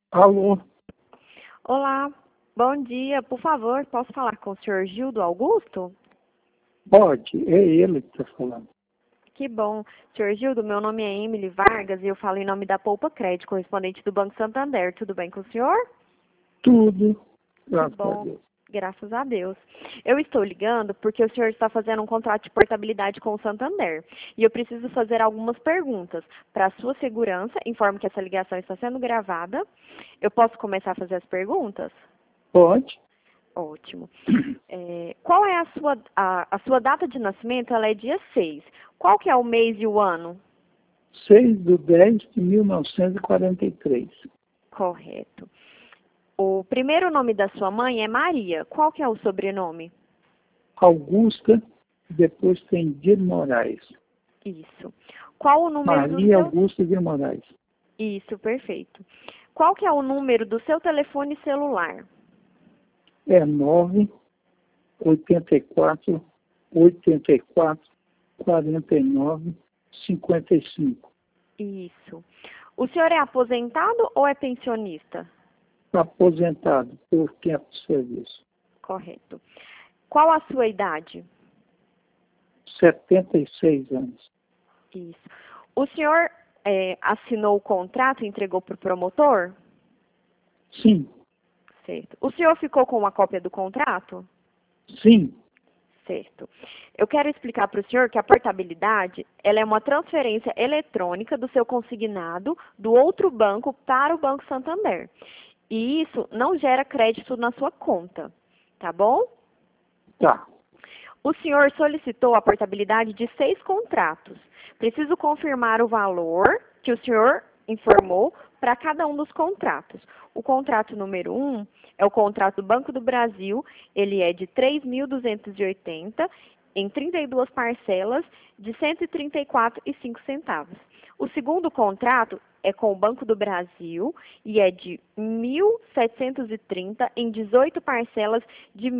Alô, Olá, bom dia. Por favor, posso falar com o senhor Gildo Augusto? pode, é ele que está falando. Que bom. Senhor Gildo, meu nome é Emily Vargas e eu falo em nome da Poupa Crédito, correspondente do Banco Santander. Tudo bem com o senhor? Tudo, Que graças a bom. Deus. Graças a Deus. Eu estou ligando porque o senhor está fazendo um contrato de portabilidade com o Santander. E eu preciso fazer algumas perguntas. Para a sua segurança, informo que essa ligação está sendo gravada. Eu posso começar a fazer as perguntas? Pode, Ótimo. Qual é a sua data de nascimento? Ela é dia 6. Qual que é o mês e o ano? 6/10/1943. Correto. O primeiro nome da sua mãe é Maria. Qual que é o sobrenome? Augusta, depois tem de Moraes. Isso. Qual o número do Maria seu... Augusta de Moraes. Isso, perfeito. Qual que é o número do seu telefone celular? É 984-84-49-55. Isso. O senhor é aposentado ou é pensionista? Aposentado por tempo de serviço. Correto. Qual a sua idade? 76 anos. Isso. O senhor assinou o contrato e entregou para o promotor? Sim, Certo. O senhor ficou com uma cópia do contrato? sim, Certo. Eu quero explicar para o senhor que a portabilidade, ela é uma transferência eletrônica do seu consignado do outro banco para o Banco Santander. E isso não gera crédito na sua conta, tá bom? tá. O senhor solicitou a portabilidade de 6 contratos. Preciso confirmar o valor que o senhor informou para cada um dos contratos. O contrato número 1 é o contrato do Banco do Brasil, ele é de 3.280 em 32 parcelas de 134,05 centavos. O segundo contrato é com o Banco do Brasil e é de 1.730 em 18 parcelas de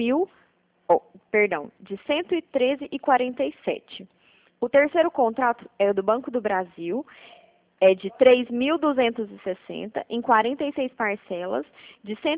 de 113,47. O terceiro contrato é o do Banco do Brasil, é de 3.260 em 46 parcelas de R$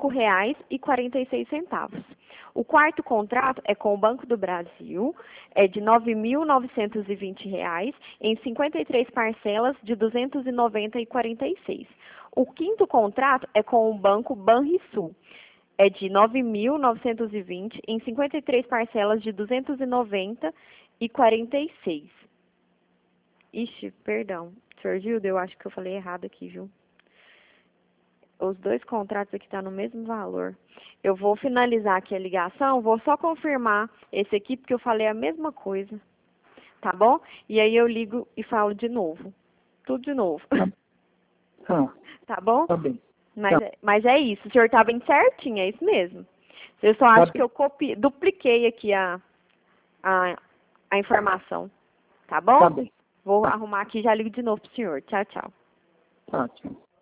105,46. O quarto contrato é com o Banco do Brasil, é de R$ 9.920 em 53 parcelas de R$ 290,46. O quinto contrato é com o Banco Banrisul, é de 9.920 em 53 parcelas de 290,46. Ixi, perdão. Senhor Gildo, eu acho que eu falei errado aqui, viu? Os dois contratos aqui estão no mesmo valor. Eu vou finalizar aqui a ligação, vou só confirmar esse aqui, porque eu falei a mesma coisa. Tá bom? E aí eu ligo e falo de novo. Tudo de novo. Tá, Tá bom? tá bem. Mas é isso. O senhor tá bem certinho, é isso mesmo. Eu só Tá acho que bem, eu dupliquei aqui a, a informação. Tá bom? tá bem. Vou Tá, arrumar aqui e já ligo de novo pro senhor. Tchau, tchau. tá, tchau.